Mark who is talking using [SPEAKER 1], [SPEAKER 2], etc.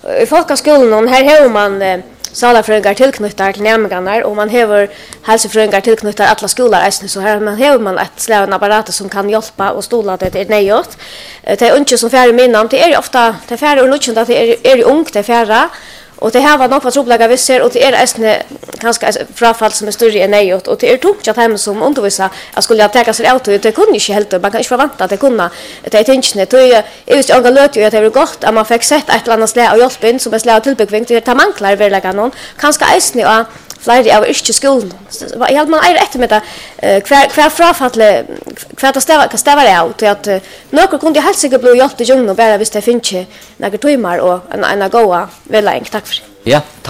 [SPEAKER 1] I folkskolan här har man salafröingar tillknyttar till nämningarna och man har hälsofröingar tillknyttar alla skolor så här man ett släven apparat som kan hjälpa och stola det är nejot. Det är inte som färre minnen, det är ofta det färre och nuchen att det är ungt det färre och det här var något troblaga visser och det är ganska frafall som är större än nejot och det är tungt att hem som undervisa jag skulle ha täcka sig auto det kunde inte helt man kan inte förvänta att det kunna det är tänkne då är just jag löt ju att det är gott att man fick sett ett annat slä och hjälpen som är slä tillbyggning det tar man klar väl lägga någon kanske äsne och flera av inte skolan jag man är rätt med det kvar frafall kvar att stäva det ut att några kunde helt säkert bli hjälpt i jungen och bara visst det finns några timmar och en goda väl tack för
[SPEAKER 2] ja